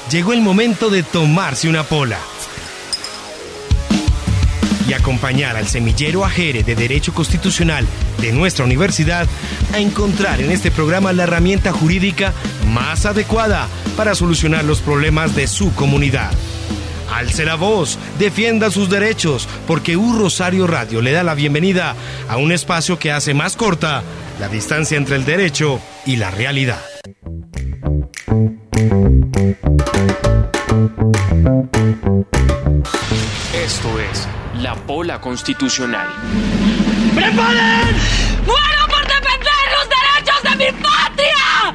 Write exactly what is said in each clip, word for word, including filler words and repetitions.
llegó el momento de tomarse una pola y acompañar al semillero Ajere de Derecho Constitucional de nuestra universidad a encontrar en este programa la herramienta jurídica más adecuada para solucionar los problemas de su comunidad. Alce la voz, defienda sus derechos, porque U Rosario Radio le da la bienvenida a un espacio que hace más corta la distancia entre el derecho y la realidad. Esto es La Pola Constitucional. ¡Preparen! ¡Muero por defender los derechos de mi patria!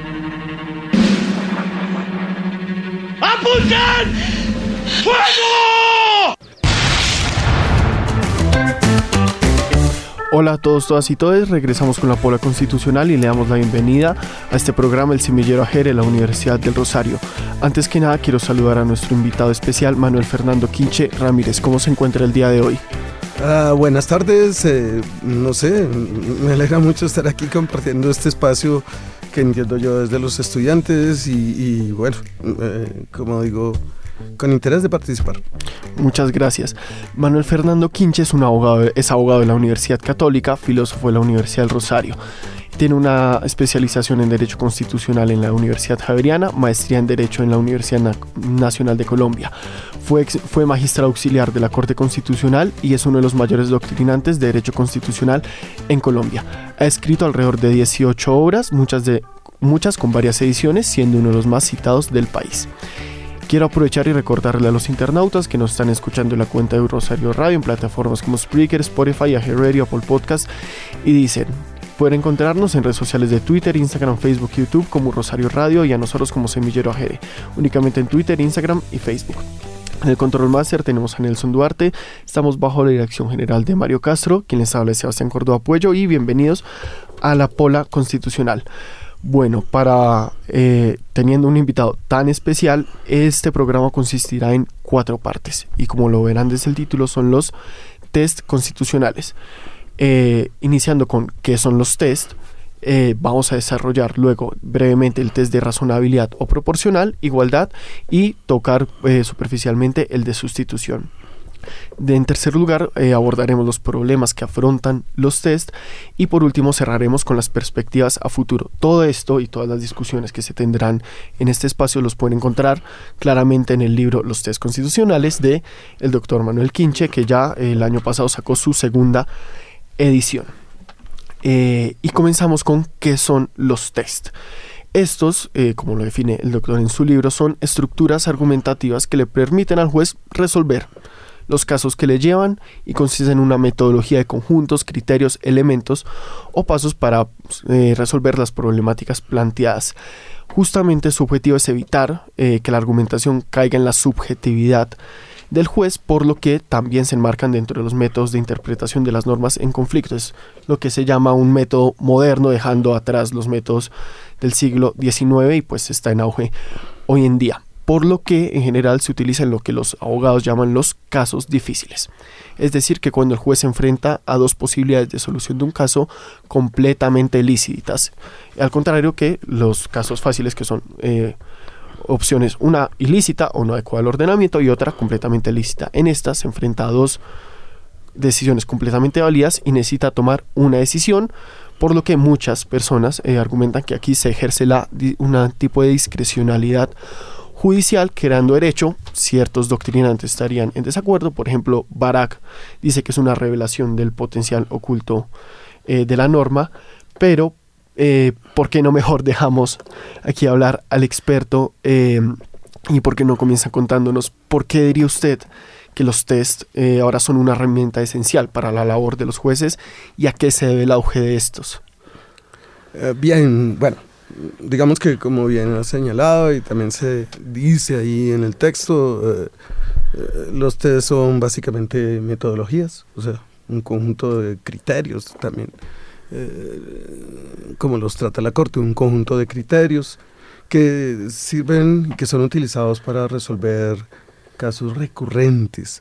¡Apunten! ¡Fuego! Hola a todos, todas y todes, regresamos con la Pola Constitucional y le damos la bienvenida a este programa El Semillero Ajere de la Universidad del Rosario. Antes que nada quiero saludar a nuestro invitado especial, Manuel Fernando Quinche Ramírez. ¿Cómo se encuentra el día de hoy? Uh, buenas tardes, eh, no sé, me alegra mucho estar aquí compartiendo este espacio que entiendo yo desde los estudiantes y, y bueno, eh, como digo, con interés de participar. Muchas gracias. Manuel Fernando Quinche es un abogado, es abogado de la Universidad Católica, filósofo de la Universidad del Rosario. Tiene una especialización en Derecho Constitucional en la Universidad Javeriana, maestría en Derecho en la Universidad Na- Nacional de Colombia. Fue, ex, fue magistrado auxiliar de la Corte Constitucional y es uno de los mayores doctrinantes de Derecho Constitucional en Colombia. Ha escrito alrededor de dieciocho obras, muchas, de, muchas con varias ediciones, siendo uno de los más citados del país. Quiero aprovechar y recordarle a los internautas que nos están escuchando en la cuenta de Rosario Radio en plataformas como Spreaker, Spotify, Ajere Radio, Apple Podcast y dicen. Pueden encontrarnos en redes sociales de Twitter, Instagram, Facebook y YouTube como Rosario Radio y a nosotros como Semillero Ajere, únicamente en Twitter, Instagram y Facebook. En el Control Master tenemos a Nelson Duarte, estamos bajo la dirección general de Mario Castro, quien les habla es Sebastián Córdoba Puello y bienvenidos a la Pola Constitucional. Bueno, para eh, teniendo un invitado tan especial, este programa consistirá en cuatro partes y como lo verán desde el título son los test constitucionales. Eh, iniciando con qué son los test, eh, vamos a desarrollar luego brevemente el test de razonabilidad o proporcional, igualdad y tocar eh, superficialmente el de sustitución. De, en tercer lugar eh, abordaremos los problemas que afrontan los test y por último cerraremos con las perspectivas a futuro. Todo esto y todas las discusiones que se tendrán en este espacio los pueden encontrar claramente en el libro Los Test Constitucionales de el doctor Manuel Quinche, que ya eh, el año pasado sacó su segunda edición. Eh, y comenzamos con qué son los test. Estos, eh, como lo define el doctor en su libro, son estructuras argumentativas que le permiten al juez resolver los casos que le llevan y consisten en una metodología de conjuntos, criterios, elementos o pasos para eh, resolver las problemáticas planteadas. Justamente su objetivo es evitar eh, que la argumentación caiga en la subjetividad del juez, por lo que también se enmarcan dentro de los métodos de interpretación de las normas en conflicto. Es lo que se llama un método moderno, dejando atrás los métodos del siglo diecinueve y pues está en auge hoy en día, por lo que en general se utiliza en lo que los abogados llaman los casos difíciles. Es decir, que cuando el juez se enfrenta a dos posibilidades de solución de un caso completamente lícitas, al contrario que los casos fáciles, que son eh, opciones, una ilícita o no adecuada al ordenamiento y otra completamente lícita. En esta se enfrenta a dos decisiones completamente válidas y necesita tomar una decisión, por lo que muchas personas eh, argumentan que aquí se ejerce la, un tipo de discrecionalidad judicial, creando derecho. Ciertos doctrinantes estarían en desacuerdo. Por ejemplo, Barak dice que es una revelación del potencial oculto eh, de la norma, pero Eh, ¿por qué no mejor dejamos aquí hablar al experto eh, y por qué no comienza contándonos por qué diría usted que los test eh, ahora son una herramienta esencial para la labor de los jueces y a qué se debe el auge de estos? Eh, bien, bueno, digamos que como bien ha señalado y también se dice ahí en el texto, eh, eh, los test son básicamente metodologías, o sea, un conjunto de criterios también. Eh, como los trata la Corte, un conjunto de criterios que sirven y que son utilizados para resolver casos recurrentes.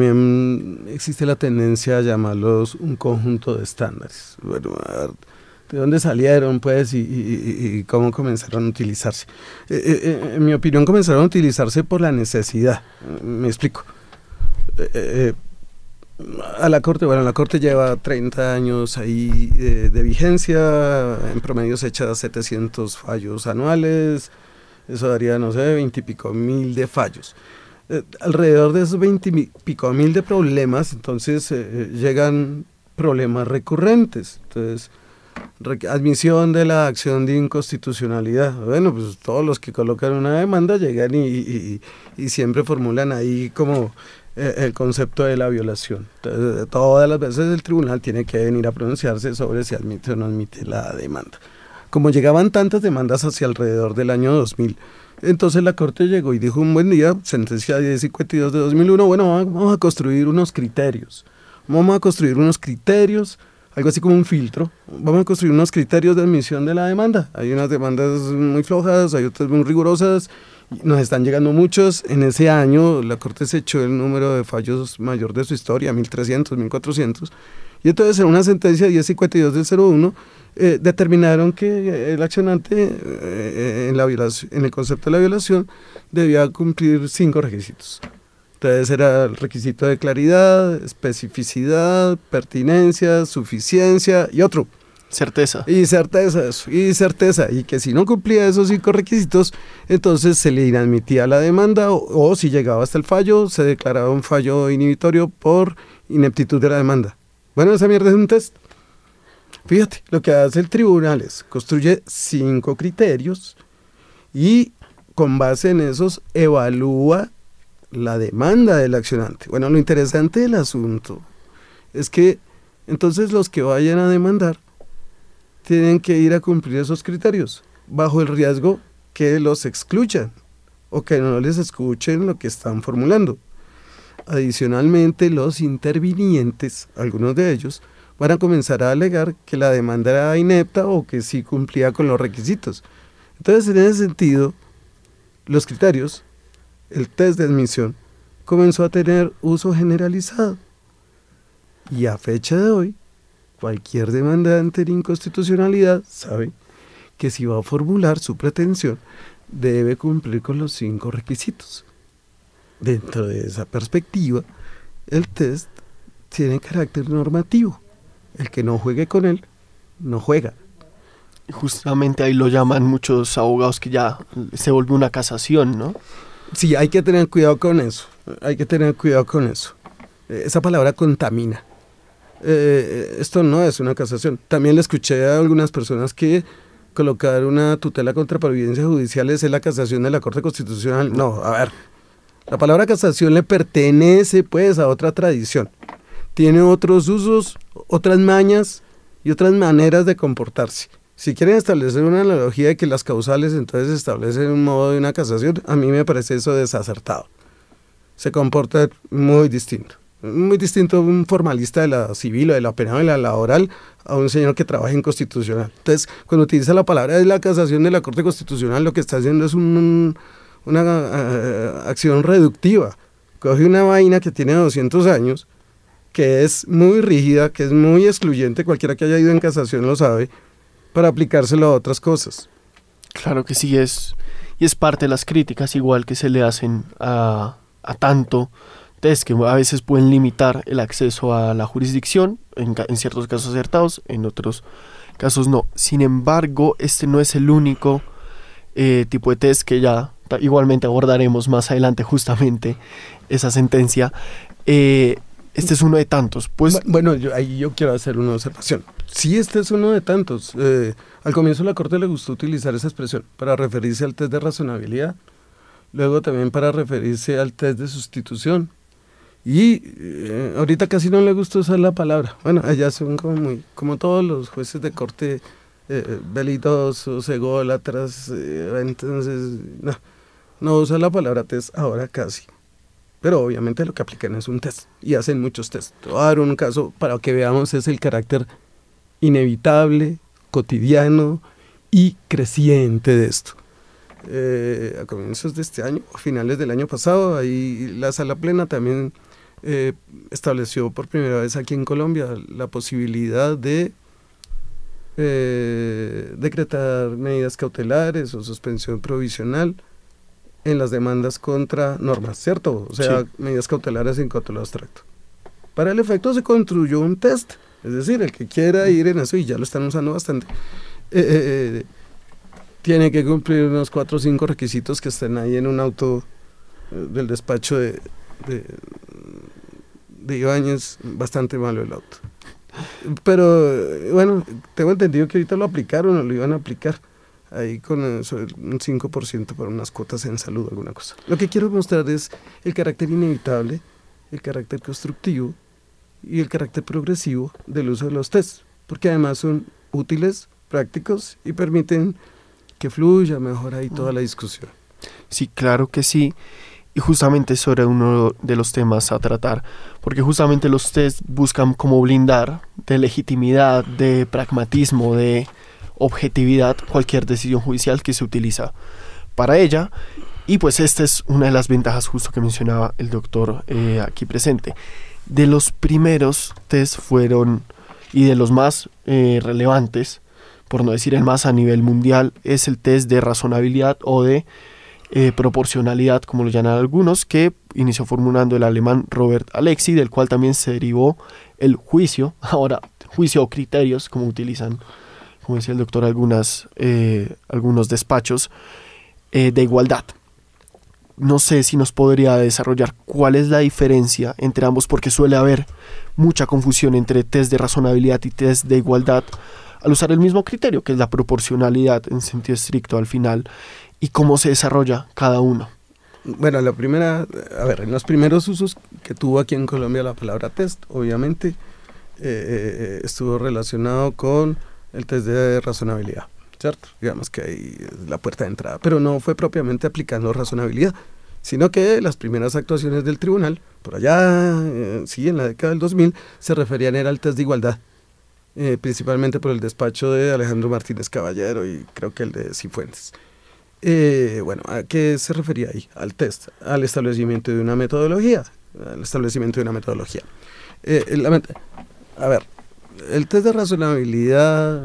También existe la tendencia a llamarlos un conjunto de estándares. Bueno, de dónde salieron, pues, y, y, y cómo comenzaron a utilizarse. Eh, eh, en mi opinión, comenzaron a utilizarse por la necesidad. Me explico. Eh, eh, a la Corte, bueno, la Corte lleva treinta años ahí eh, de vigencia, en promedio se echa setecientos fallos anuales, eso daría, no sé, veinte y pico mil de fallos. Eh, alrededor de esos veinte y pico mil de problemas, entonces eh, llegan problemas recurrentes. Entonces, admisión de la acción de inconstitucionalidad. Bueno, pues todos los que colocan una demanda llegan y, y, y siempre formulan ahí como eh, el concepto de la violación. Entonces, todas las veces el tribunal tiene que venir a pronunciarse sobre si admite o no admite la demanda. Como llegaban tantas demandas hacia alrededor del año dos mil, entonces la Corte llegó y dijo un buen día, sentencia diez cincuenta y dos de dos mil uno, bueno, vamos a construir unos criterios. Vamos a construir unos criterios, algo así como un filtro. Vamos a construir unos criterios de admisión de la demanda. Hay unas demandas muy flojas, hay otras muy rigurosas, nos están llegando muchos. En ese año la Corte se echó el número de fallos mayor de su historia, mil trescientos, mil cuatrocientos, y entonces en una sentencia diez cincuenta y dos del cero uno eh, determinaron que el accionante eh, en, la violación, en el concepto de la violación debía cumplir cinco requisitos. Entonces era el requisito de claridad, especificidad, pertinencia, suficiencia y otro. Certeza. Y certeza, eso, y certeza. Y que si no cumplía esos cinco requisitos, entonces se le inadmitía la demanda o, o si llegaba hasta el fallo, se declaraba un fallo inhibitorio por ineptitud de la demanda. Bueno, esa mierda es un test. Fíjate, lo que hace el tribunal es construye cinco criterios y con base en esos evalúa la demanda del accionante. Bueno, lo interesante del asunto es que entonces los que vayan a demandar tienen que ir a cumplir esos criterios, bajo el riesgo que los excluyan o que no les escuchen lo que están formulando. Adicionalmente, los intervinientes, algunos de ellos, van a comenzar a alegar que la demanda era inepta o que sí cumplía con los requisitos. Entonces, en ese sentido, los criterios, el test de admisión, comenzó a tener uso generalizado. Y a fecha de hoy, cualquier demandante de inconstitucionalidad sabe que si va a formular su pretensión, debe cumplir con los cinco requisitos. Dentro de esa perspectiva, el test tiene carácter normativo. El que no juegue con él, no juega. Justamente ahí lo llaman muchos abogados que ya se vuelve una casación, ¿no? Sí, hay que tener cuidado con eso, hay que tener cuidado con eso. Esa palabra contamina. Eh, esto no es una casación. También le escuché a algunas personas que colocar una tutela contra providencias judiciales es la casación de la Corte Constitucional. No, a ver, la palabra casación le pertenece pues a otra tradición. Tiene otros usos, otras mañas y otras maneras de comportarse. Si quieren establecer una analogía de que las causales entonces establecen un modo de una casación, a mí me parece eso desacertado. Se comporta muy distinto. Muy distinto un formalista de la civil o de la penal o de la laboral a un señor que trabaja en constitucional. Entonces, cuando utiliza la palabra de la casación de la Corte Constitucional, lo que está haciendo es un, una uh, acción reductiva. Coge una vaina que tiene doscientos años, que es muy rígida, que es muy excluyente, cualquiera que haya ido en casación lo sabe, para aplicárselo a otras cosas. Claro que sí, es, y es parte de las críticas igual que se le hacen a, a tanto test que a veces pueden limitar el acceso a la jurisdicción, en, en ciertos casos acertados, en otros casos no. Sin embargo, este no es el único eh, tipo de test que ya ta, igualmente abordaremos más adelante justamente esa sentencia. Eh, Este es uno de tantos. Pues, bueno, yo, ahí yo quiero hacer una observación. Sí, este es uno de tantos. Eh, al comienzo la Corte le gustó utilizar esa expresión para referirse al test de razonabilidad, luego también para referirse al test de sustitución. Y eh, ahorita casi no le gusta usar la palabra. Bueno, ellas son como muy, como todos los jueces de corte, eh, velitosos, ególatras, eh, entonces no, no usa la palabra test ahora casi. Pero obviamente lo que aplican es un test, y hacen muchos tests. Te voy a dar un caso para que veamos es el carácter inevitable, cotidiano y creciente de esto. Eh, a comienzos de este año, a finales del año pasado, ahí la Sala Plena también eh, estableció por primera vez aquí en Colombia la posibilidad de eh, decretar medidas cautelares o suspensión provisional en las demandas contra normas, ¿cierto? O sea, sí. medidas cautelares en cuanto al abstracto. Para el efecto se construyó un test, es decir, el que quiera ir en eso, y ya lo están usando bastante, eh, eh, tiene que cumplir unos cuatro o cinco requisitos que estén ahí en un auto eh, del despacho de, de, de Ibáñez, bastante malo el auto. Pero, bueno, tengo entendido que ahorita lo aplicaron o lo iban a aplicar, ahí con un cinco por ciento para unas cuotas en salud o alguna cosa. Lo que quiero mostrar es el carácter inevitable, el carácter constructivo y el carácter progresivo del uso de los tests, porque además son útiles, prácticos y permiten que fluya mejor ahí toda la discusión. Sí, claro que sí. Y justamente sobre uno de los temas a tratar, porque justamente los test buscan como blindar de legitimidad, de pragmatismo, de objetividad cualquier decisión judicial que se utiliza para ella, y pues esta es una de las ventajas justo que mencionaba el doctor eh, aquí presente. De los primeros test fueron, y de los más eh, relevantes, por no decir el más a nivel mundial, es el test de razonabilidad o de Eh, proporcionalidad, como lo llaman algunos, que inició formulando el alemán Robert Alexi, del cual también se derivó el juicio, ahora juicio o criterios, como utilizan, como decía el doctor, algunas, eh, algunos despachos, eh, de igualdad. No sé si nos podría desarrollar cuál es la diferencia entre ambos, porque suele haber mucha confusión entre test de razonabilidad y test de igualdad, al usar el mismo criterio, que es la proporcionalidad en sentido estricto al final, y cómo se desarrolla cada uno. Bueno, la primera, a ver, en los primeros usos que tuvo aquí en Colombia la palabra test, obviamente, eh, estuvo relacionado con el test de razonabilidad, ¿cierto? Digamos que ahí es la puerta de entrada, pero no fue propiamente aplicando razonabilidad, sino que las primeras actuaciones del tribunal, por allá, eh, sí, en la década del dos mil, se referían era al test de igualdad, eh, principalmente por el despacho de Alejandro Martínez Caballero y creo que el de Cifuentes. Eh, bueno, ¿a qué se refería ahí? Al test, al establecimiento de una metodología, al establecimiento de una metodología. Eh, la met- a ver, el test de razonabilidad,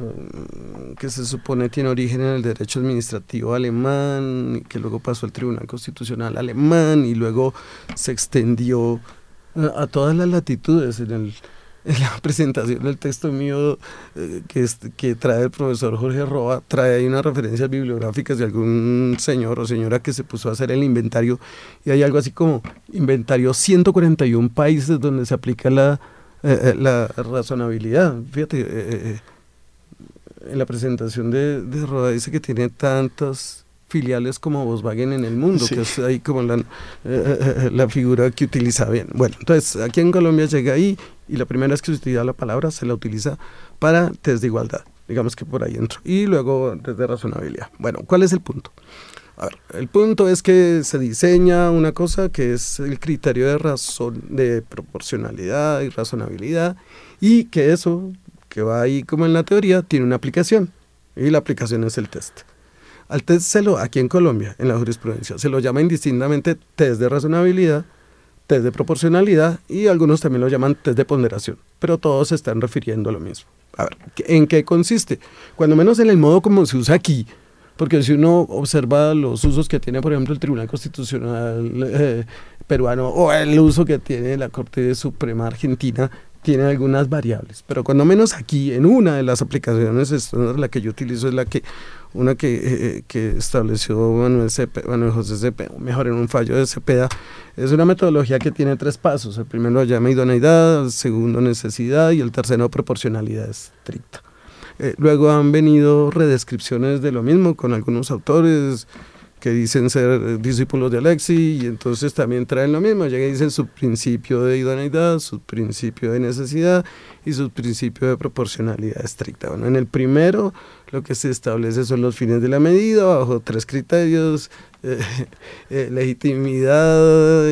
que se supone tiene origen en el derecho administrativo alemán, que luego pasó al Tribunal Constitucional alemán y luego se extendió a, a todas las latitudes en el en la presentación del texto mío eh, que, es, que trae el profesor Jorge Roa, trae ahí unas referencias bibliográficas de algún señor o señora que se puso a hacer el inventario, y hay algo así como inventario ciento cuarenta y uno países donde se aplica la, eh, la razonabilidad. Fíjate, eh, eh, en la presentación de, de Roa dice que tiene tantas filiales como Volkswagen en el mundo, sí. que es ahí como la, eh, eh, la figura que utiliza bien. Bueno, entonces aquí en Colombia llega ahí y la primera vez que se utiliza la palabra se la utiliza para test de igualdad, digamos que por ahí entro, y luego test de razonabilidad. Bueno, ¿cuál es el punto? A ver, el punto es que se diseña una cosa que es el criterio de razón, de proporcionalidad y razonabilidad, y que eso, que va ahí como en la teoría, tiene una aplicación, y la aplicación es el test. Al test se lo, aquí en Colombia, en la jurisprudencia, se lo llama indistintamente test de razonabilidad, test de proporcionalidad y algunos también lo llaman test de ponderación, pero todos se están refiriendo a lo mismo. A ver, ¿en qué consiste? Cuando menos en el modo como se usa aquí, porque si uno observa los usos que tiene, por ejemplo, el Tribunal Constitucional eh, peruano o el uso que tiene la Corte Suprema Argentina, tiene algunas variables, pero cuando menos aquí, en una de las aplicaciones, estándar, la que yo utilizo es la que, una que, eh, que estableció Manuel, Cepeda, Manuel José Cepeda, o mejor en un fallo de Cepeda, es una metodología que tiene tres pasos. El primero lo llama idoneidad, el segundo necesidad y el tercero proporcionalidad estricta. Eh, luego han venido redescripciones de lo mismo con algunos autores que dicen ser discípulos de Alexi, y entonces también traen lo mismo, llegan y dicen su principio de idoneidad, su principio de necesidad y su principio de proporcionalidad estricta. Bueno, en el primero lo que se establece son los fines de la medida bajo tres criterios, eh, eh, legitimidad,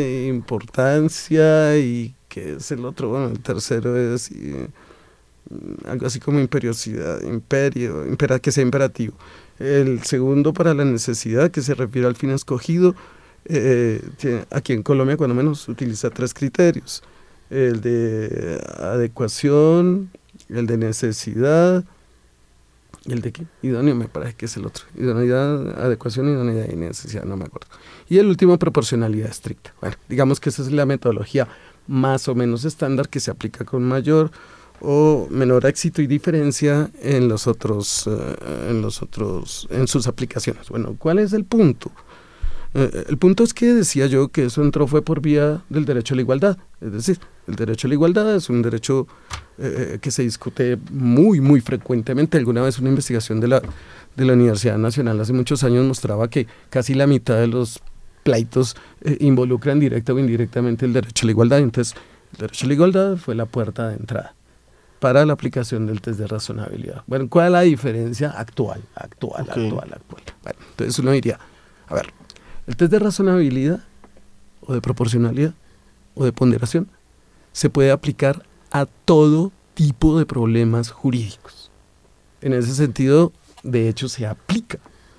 importancia y ¿qué es el otro? Bueno, el tercero es eh, algo así como imperiosidad, imperio, impera, que sea imperativo. El segundo para la necesidad, que se refiere al fin escogido, eh, tiene, aquí en Colombia cuando menos utiliza tres criterios: el de adecuación, el de necesidad ¿Y el de qué? Idóneo me parece que es el otro. Idoneidad, adecuación, idoneidad y necesidad, no me acuerdo. Y el último, proporcionalidad estricta. Bueno, digamos que esa es la metodología más o menos estándar que se aplica con mayor o menor éxito y diferencia en los otros, uh, en los otros, en sus aplicaciones. Bueno, ¿cuál es el punto? Uh, el punto es que decía yo que eso entró fue por vía del derecho a la igualdad. Es decir, el derecho a la igualdad es un derecho eh, que se discute muy, muy frecuentemente. Alguna vez una investigación de la, de la Universidad Nacional hace muchos años mostraba que casi la mitad de los pleitos eh, involucran directa o indirectamente el derecho a la igualdad. Entonces, el derecho a la igualdad fue la puerta de entrada para la aplicación del test de razonabilidad. Bueno, ¿cuál es la diferencia actual? Actual, okay. actual, actual. Bueno, entonces uno diría, a ver, el test de razonabilidad o de proporcionalidad o de ponderación se puede aplicar a todo tipo de problemas jurídicos. En ese sentido, de hecho, se aplica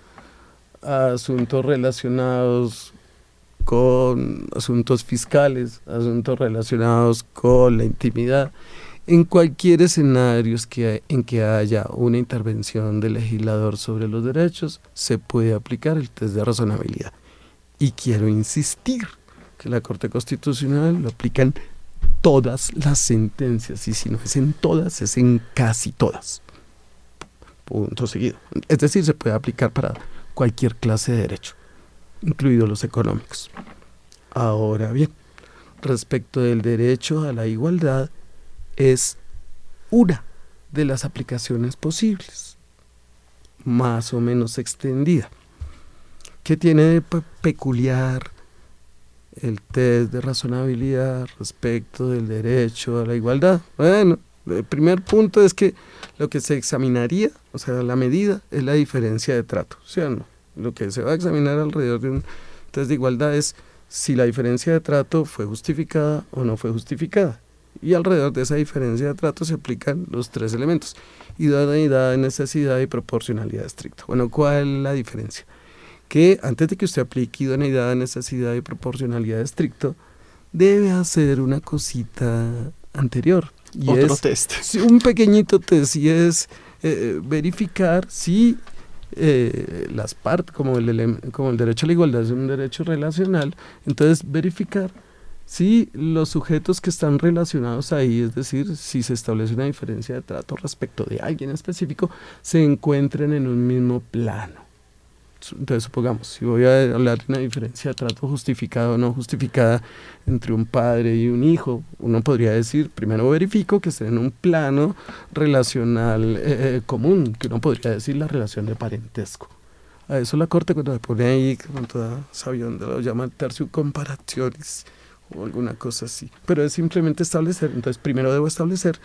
a asuntos relacionados con asuntos fiscales, asuntos relacionados con la intimidad, en cualquier escenario que, en que haya una intervención del legislador sobre los derechos, se puede aplicar el test de razonabilidad. Y quiero insistir que la Corte Constitucional lo aplica en todas las sentencias, y si no es en todas, es en casi todas. Punto seguido. Es decir, se puede aplicar para cualquier clase de derecho, incluidos los económicos. Ahora bien, respecto del derecho a la igualdad, es una de las aplicaciones posibles, más o menos extendida. ¿Qué tiene de pe- peculiar el test de razonabilidad respecto del derecho a la igualdad? Bueno, el primer punto es que lo que se examinaría, o sea, la medida, es la diferencia de trato, ¿sí o no? Lo que se va a examinar alrededor de un test de igualdad es si la diferencia de trato fue justificada o no fue justificada. Y alrededor de esa diferencia de trato se aplican los tres elementos: idoneidad, necesidad y proporcionalidad estricta. Bueno, ¿cuál es la diferencia? Que antes de que usted aplique idoneidad, necesidad y proporcionalidad estricto, debe hacer una cosita anterior. Y Otro es, test. Sí, un pequeñito test, y es eh, verificar si eh, las partes, como el, como el derecho a la igualdad es un derecho relacional, entonces verificar si los sujetos que están relacionados ahí, es decir, si se establece una diferencia de trato respecto de alguien específico, se encuentren en un mismo plano. Entonces, supongamos, si voy a hablar de una diferencia de trato justificada o no justificada entre un padre y un hijo, uno podría decir, primero verifico que estén en un plano relacional eh, común, que uno podría decir la relación de parentesco. A eso la Corte, cuando se pone ahí con toda sabionda, lo llama tercio comparationis o alguna cosa así. Pero es simplemente establecer, entonces primero debo establecer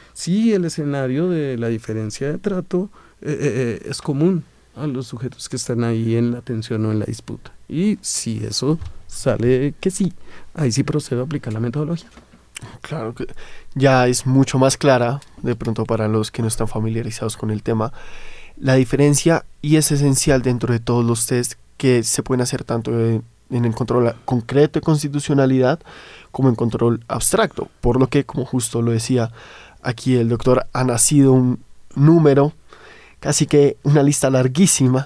si el escenario de la diferencia de trato eh, eh, es común a los sujetos que están ahí en la tensión o en la disputa. Y si eso sale que sí, ahí sí procedo a aplicar la metodología. Claro que ya es mucho más clara, de pronto para los que no están familiarizados con el tema, la diferencia, y es esencial dentro de todos los test que se pueden hacer tanto en, en el control concreto de constitucionalidad como en control abstracto, por lo que, como justo lo decía aquí el doctor, ha nacido un número, casi que una lista larguísima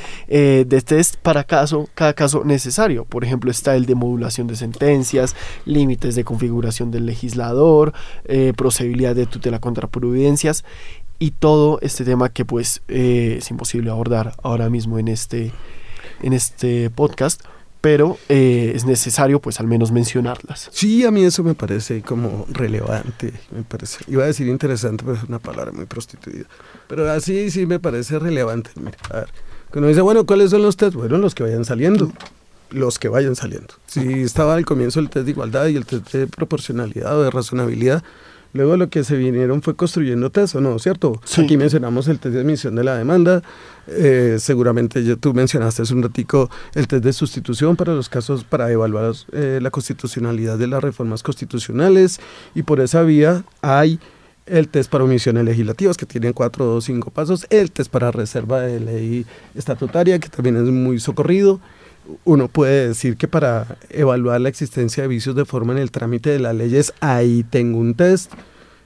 eh, de test para caso, cada caso necesario. Por ejemplo, está el de modulación de sentencias, límites de configuración del legislador, eh, procedibilidad de tutela contra providencias, y todo este tema que pues eh, es imposible abordar ahora mismo en este, en este podcast, pero eh, es necesario pues al menos mencionarlas. Sí, a mí eso me parece como relevante, me parece, iba a decir interesante, pero es una palabra muy prostituida, pero así sí me parece relevante. Mira, a ver, cuando dice, bueno, ¿cuáles son los test? Bueno, los que vayan saliendo, los que vayan saliendo. Si estaba al comienzo el test de igualdad y el test de proporcionalidad o de razonabilidad, luego lo que se vinieron fue construyendo test, ¿o no? ¿Cierto? Sí. Aquí mencionamos el test de admisión de la demanda, eh, seguramente ya tú mencionaste hace un ratico el test de sustitución para los casos, para evaluar eh, la constitucionalidad de las reformas constitucionales, y por esa vía hay el test para omisiones legislativas, que tiene cuatro o cinco pasos, el test para reserva de ley estatutaria, que también es muy socorrido. Uno puede decir que para evaluar la existencia de vicios de forma en el trámite de las leyes, ahí tengo un test.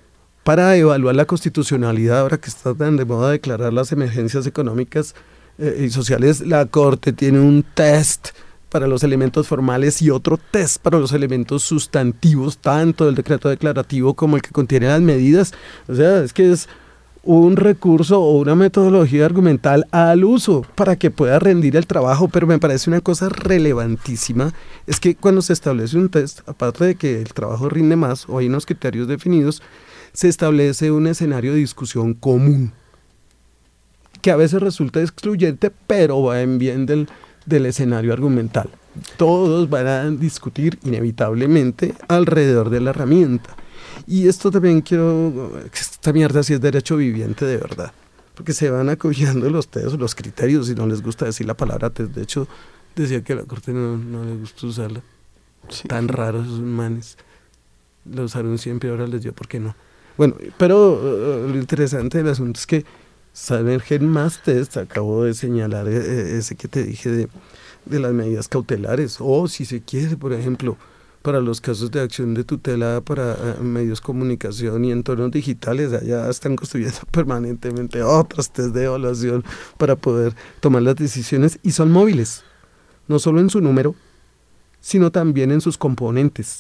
para evaluar la constitucionalidad, ahora que está tan de moda declarar las emergencias económicas eh, y sociales, la Corte tiene un test para los elementos formales y otro test para los elementos sustantivos, tanto del decreto declarativo como el que contiene las medidas. O sea, es que es un recurso o una metodología argumental al uso para que pueda rendir el trabajo, pero me parece una cosa relevantísima, es que cuando se establece un test, aparte de que el trabajo rinde más o hay unos criterios definidos, se establece un escenario de discusión común, que a veces resulta excluyente, pero va en bien del del escenario argumental. Todos van a discutir inevitablemente alrededor de la herramienta. Y esto también quiero, esta mierda sí es derecho viviente de verdad, porque se van acogiendo los test, los criterios, y no les gusta decir la palabra test. De hecho, decía que a la Corte no, no le gusta usarla. Sí. Tan raros esos manes. Lo usaron siempre, ahora les dio por qué no. Bueno, pero uh, lo interesante del asunto es que emergen más test. Acabo de señalar eh, ese que te dije de, de las medidas cautelares, o si se quiere, por ejemplo, para los casos de acción de tutela para uh, medios de comunicación y entornos digitales, allá están construyendo permanentemente otros test de evaluación para poder tomar las decisiones, y son móviles, no solo en su número, sino también en sus componentes.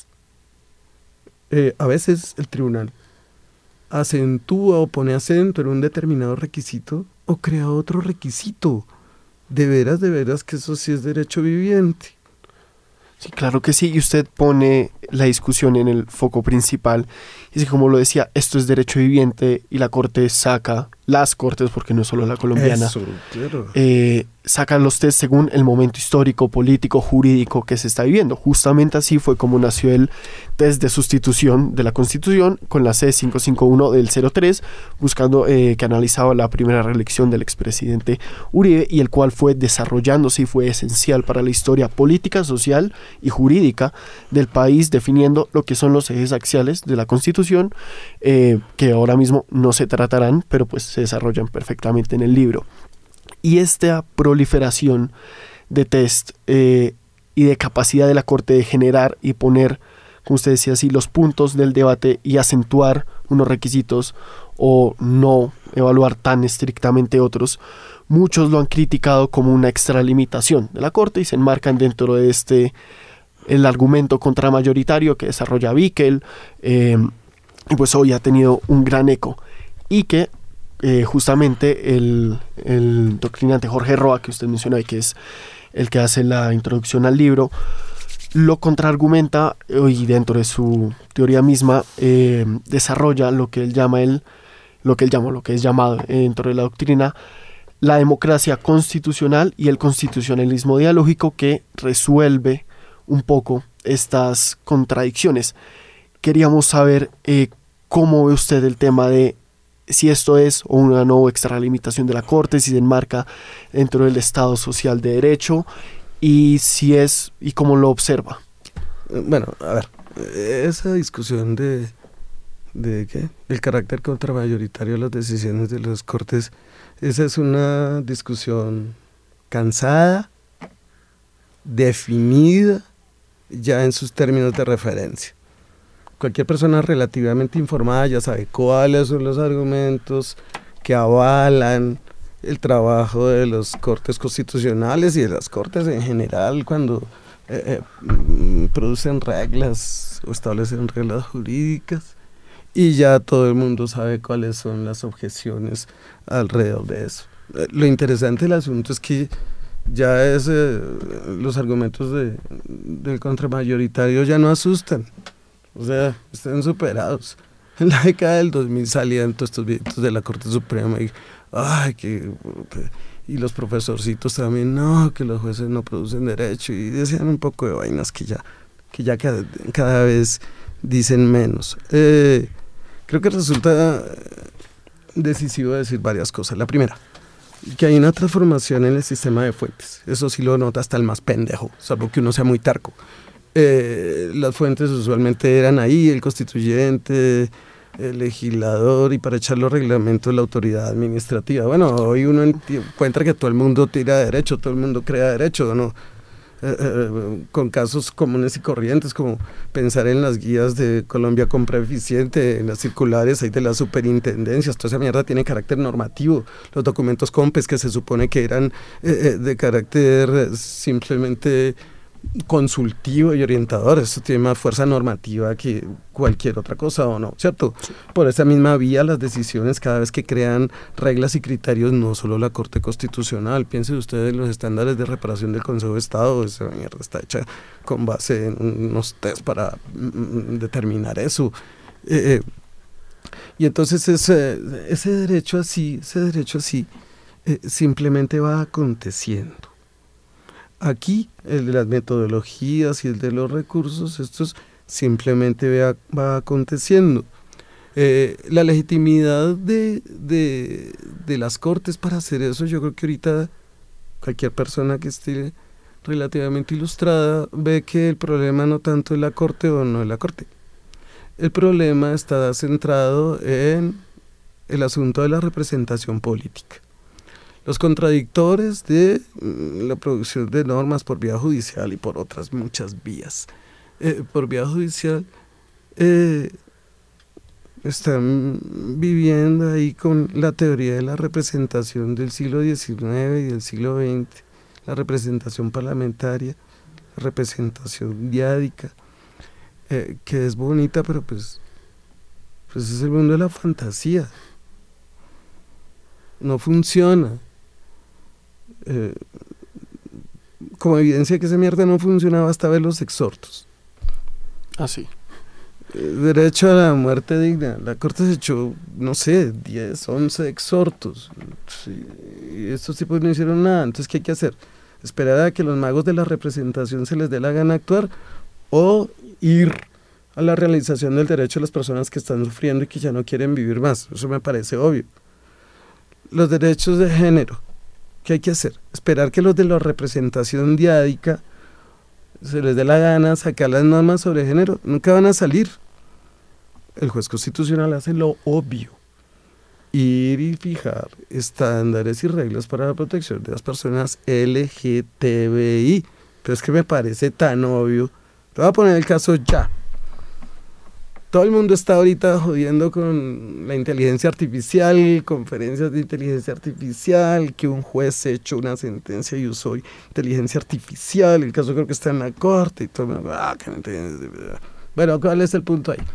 Eh, a veces el tribunal acentúa o pone acento en un determinado requisito o crea otro requisito. De veras, de veras que eso sí es derecho viviente. Sí, claro que sí, y usted pone la discusión en el foco principal. Y así como lo decía, esto es derecho viviente, y la Corte saca, las Cortes, porque no es solo la colombiana, Eso, claro. eh, sacan los test según el momento histórico, político, jurídico que se está viviendo. Justamente así fue como nació el test de sustitución de la Constitución con la C quinientos cincuenta y uno del cero tres, buscando eh, que analizaba la primera reelección del expresidente Uribe, y el cual fue desarrollándose y fue esencial para la historia política, social y jurídica del país, definiendo lo que son los ejes axiales de la Constitución, eh, que ahora mismo no se tratarán, pero pues se desarrollan perfectamente en el libro. Y esta proliferación de test eh, y de capacidad de la Corte de generar y poner, como usted decía así, los puntos del debate y acentuar unos requisitos o no evaluar tan estrictamente otros, muchos lo han criticado como una extralimitación de la Corte y se enmarcan dentro de este el argumento contramayoritario que desarrolla Bickel, eh, y pues hoy ha tenido un gran eco, y que eh, justamente el, el doctrinante Jorge Roa, que usted mencionó y que es el que hace la introducción al libro, lo contraargumenta, y dentro de su teoría misma eh, desarrolla lo que él llama el, lo que él llama, lo que es llamado eh, dentro de la doctrina la democracia constitucional y el constitucionalismo dialógico, que resuelve un poco estas contradicciones. Queríamos saber eh, cómo ve usted el tema de si esto es una no extralimitación de la Corte, si se enmarca dentro del Estado social de derecho, y si es, y cómo lo observa. Bueno, a ver, esa discusión de, de ¿qué? El carácter contramayoritario de las decisiones de las Cortes, esa es una discusión cansada, definida, ya en sus términos de referencia. Cualquier persona relativamente informada ya sabe cuáles son los argumentos que avalan el trabajo de las Cortes constitucionales y de las Cortes en general cuando eh, eh, producen reglas o establecen reglas jurídicas, y ya todo el mundo sabe cuáles son las objeciones alrededor de eso. Eh, lo interesante del asunto es que ya es, eh, los argumentos de, del contramayoritario ya no asustan, o sea, están superados. En la década del dos mil salían todos estos videitos de la Corte Suprema y, ay, que, y los profesorcitos también, no, que los jueces no producen derecho, y decían un poco de vainas que ya, que ya cada, cada vez dicen menos. Eh, creo que resulta decisivo decir varias cosas. La primera, que hay una transformación en el sistema de fuentes. Eso sí lo nota hasta el más pendejo, salvo que uno sea muy terco. Eh, las fuentes usualmente eran ahí, el constituyente, el legislador, y para echar los reglamentos la autoridad administrativa. Bueno, hoy uno encuentra que todo el mundo tira derecho, todo el mundo crea derecho, ¿no? eh, eh, con casos comunes y corrientes, como pensar en las guías de Colombia Compra Eficiente, en las circulares ahí de las superintendencias. Toda esa mierda tiene carácter normativo. Los documentos COMPES que se supone que eran eh, eh, de carácter simplemente consultivo y orientador, eso tiene más fuerza normativa que cualquier otra cosa, ¿o no? ¿Cierto? Sí. Por esa misma vía, las decisiones cada vez que crean reglas y criterios, no solo la Corte Constitucional, piensen ustedes en los estándares de reparación del Consejo de Estado, esa mierda está hecha con base en unos test para mm, determinar eso. Eh, y entonces ese, ese derecho así, ese derecho así, eh, simplemente va aconteciendo. Aquí, el de las metodologías y el de los recursos, estos simplemente va, va aconteciendo. Eh, la legitimidad de, de, de las cortes para hacer eso, yo creo que ahorita cualquier persona que esté relativamente ilustrada ve que el problema no tanto es la corte o no es la corte. El problema está centrado en el asunto de la representación política. Los contradictores de la producción de normas por vía judicial y por otras muchas vías, eh, por vía judicial, eh, están viviendo ahí con la teoría de la representación del siglo diecinueve y del siglo veinte, la representación parlamentaria, la representación diádica, eh, que es bonita, pero pues, pues es el mundo de la fantasía. No funciona. Eh, como evidencia de que esa mierda no funcionaba, basta ver los exhortos. Ah, sí. Eh, derecho a la muerte digna. La Corte se echó, no sé, diez, once exhortos. Sí, y estos tipos no hicieron nada. Entonces, ¿qué hay que hacer? ¿Esperar a que los magos de la representación se les dé la gana actuar? ¿O ir a la realización del derecho de las personas que están sufriendo y que ya no quieren vivir más? Eso me parece obvio. Los derechos de género. ¿Qué hay que hacer? Esperar que los de la representación diádica se les dé la gana sacar las normas sobre género. Nunca van a salir. El juez constitucional hace lo obvio. Ir y fijar estándares y reglas para la protección de las personas L G T B I. Pero es que me parece tan obvio. Te voy a poner el caso ya. Todo el mundo está ahorita jodiendo con la inteligencia artificial, conferencias de inteligencia artificial, que un juez echó una sentencia y usó inteligencia artificial, el caso creo que está en la corte y todo. Ah, que no bueno, ¿cuál es el punto ahí?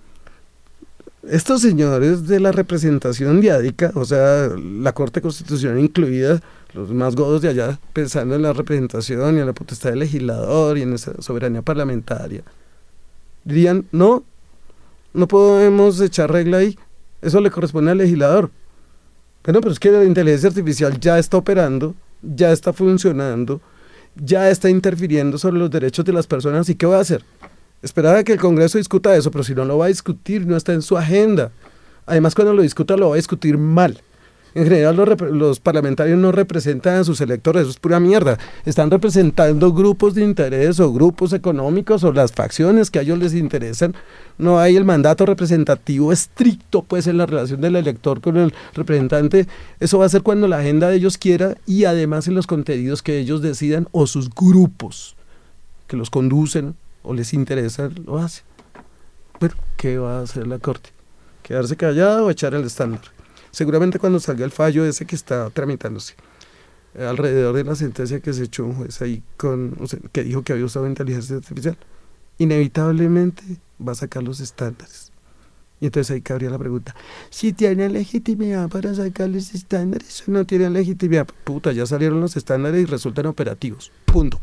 Estos señores de la representación diádica, o sea, la Corte Constitucional incluida, los más godos de allá, pensando en la representación y en la potestad del legislador y en esa soberanía parlamentaria, dirían, no, no podemos echar regla ahí, eso le corresponde al legislador. Bueno, pero es que la inteligencia artificial ya está operando, ya está funcionando, ya está interfiriendo sobre los derechos de las personas, ¿y qué va a hacer? Esperar a que el Congreso discuta eso, pero si no lo va a discutir, no está en su agenda. Además, cuando lo discuta, lo va a discutir mal. En general, los, los parlamentarios no representan a sus electores, eso es pura mierda. Están representando grupos de interés o grupos económicos o las facciones que a ellos les interesan. No hay el mandato representativo estricto, pues, en la relación del elector con el representante. Eso va a ser cuando la agenda de ellos quiera y además en los contenidos que ellos decidan o sus grupos que los conducen o les interesa, lo hacen. Bueno, ¿qué va a hacer la Corte? ¿Quedarse callada o echar el estándar? Seguramente cuando salga el fallo ese que está tramitándose, eh, alrededor de la sentencia que se echó un juez ahí con, o sea, que dijo que había usado inteligencia artificial, inevitablemente va a sacar los estándares. Y entonces ahí cabría la pregunta, si tienen legitimidad para sacar los estándares o no tienen legitimidad. Puta, ya salieron los estándares y resultan operativos. Punto.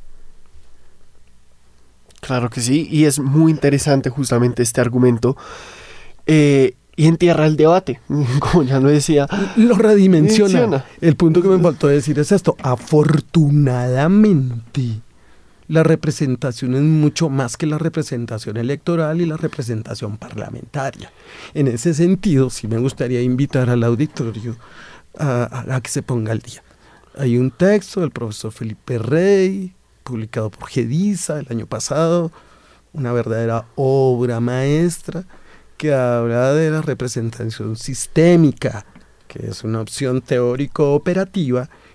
Claro que sí, y es muy interesante justamente este argumento. Eh, y entierra el debate, como ya lo decía. Lo redimensiona. Menciona. El punto que me faltó decir es esto. Afortunadamente, la representación es mucho más que la representación electoral y la representación parlamentaria. En ese sentido, sí me gustaría invitar al auditorio a, a, a que se ponga al día. Hay un texto del profesor Felipe Rey, publicado por GEDISA el año pasado, una verdadera obra maestra, que habla de la representación sistémica, que es una opción teórico-operativa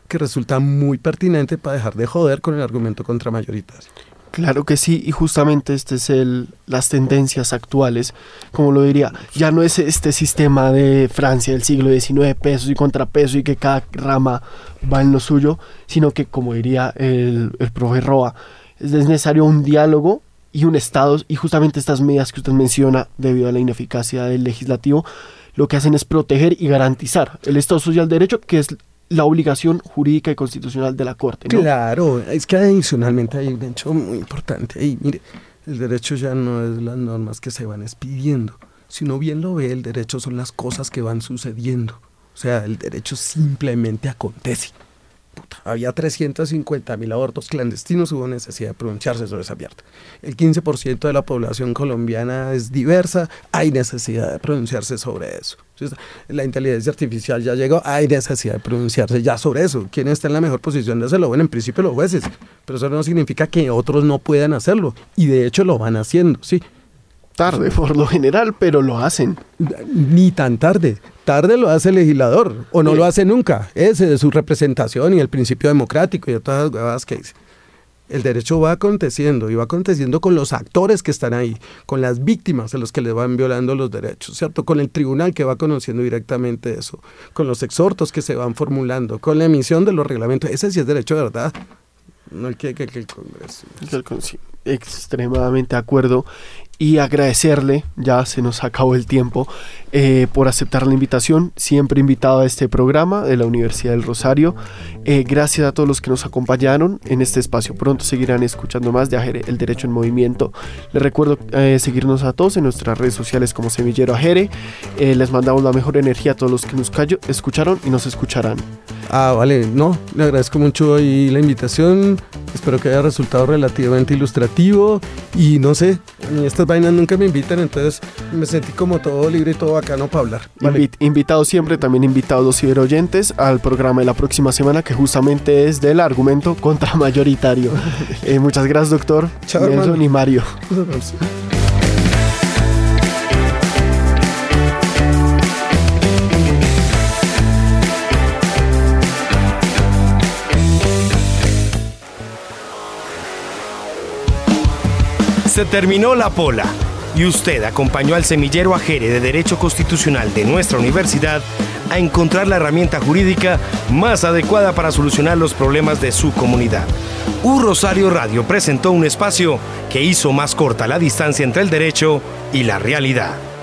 que resulta muy pertinente para dejar de joder con el argumento contramayoritario. Claro que sí, y justamente este es el, las tendencias actuales, como lo diría, ya no es este sistema de Francia del siglo diecinueve, pesos y contrapesos, y que cada rama va en lo suyo, sino que, como diría el, el profe Roa, es necesario un diálogo y un Estado, y justamente estas medidas que usted menciona, debido a la ineficacia del legislativo, lo que hacen es proteger y garantizar el Estado social de derecho, que es la obligación jurídica y constitucional de la Corte, ¿no? Claro, es que adicionalmente hay un hecho muy importante ahí. Mire, el derecho ya no es las normas que se van expidiendo. Si uno bien lo ve, el derecho son las cosas que van sucediendo. O sea, el derecho simplemente acontece. Puta, había trescientos cincuenta mil abortos clandestinos, hubo necesidad de pronunciarse sobre esa mierda. El quince por ciento de la población colombiana es diversa, hay necesidad de pronunciarse sobre eso. Entonces, la inteligencia artificial ya llegó, hay necesidad de pronunciarse ya sobre eso. ¿Quién está en la mejor posición de hacerlo? Bueno, en principio los jueces, pero eso no significa que otros no puedan hacerlo, y de hecho lo van haciendo, sí. Tarde por lo general, pero lo hacen. Ni tan tarde. Tarde lo hace el legislador, o no sí. lo hace nunca. Ese de su representación y el principio democrático y de todas las huevadas que dice. El derecho va aconteciendo, y va aconteciendo con los actores que están ahí, con las víctimas a los que les van violando los derechos, ¿cierto? Con el tribunal que va conociendo directamente eso, con los exhortos que se van formulando, con la emisión de los reglamentos. Ese sí es derecho de verdad, no el que, que, que el Congreso. Extremadamente de acuerdo. Y agradecerle, ya se nos acabó el tiempo, eh, por aceptar la invitación, siempre invitado a este programa de la Universidad del Rosario. Eh, gracias a todos los que nos acompañaron en este espacio. Pronto seguirán escuchando más de Ajere, el Derecho en Movimiento. Les recuerdo eh, seguirnos a todos en nuestras redes sociales como Semillero Ajere. Eh, les mandamos la mejor energía a todos los que nos callo, escucharon y nos escucharán. Ah, vale, no, le agradezco mucho ahí la invitación, espero que haya resultado relativamente ilustrativo, y no sé, a mí estas vainas nunca me invitan, entonces me sentí como todo libre y todo bacano para hablar. Vale. Invit- invitados siempre, también invitados los ciberoyentes al programa de la próxima semana, que justamente es del argumento contramayoritario. eh, muchas gracias, doctor. Chao, Nelson hermano. y Mario. Se terminó la pola y usted acompañó al semillero Ajere de Derecho Constitucional de nuestra universidad a encontrar la herramienta jurídica más adecuada para solucionar los problemas de su comunidad. U Rosario Radio presentó un espacio que hizo más corta la distancia entre el derecho y la realidad.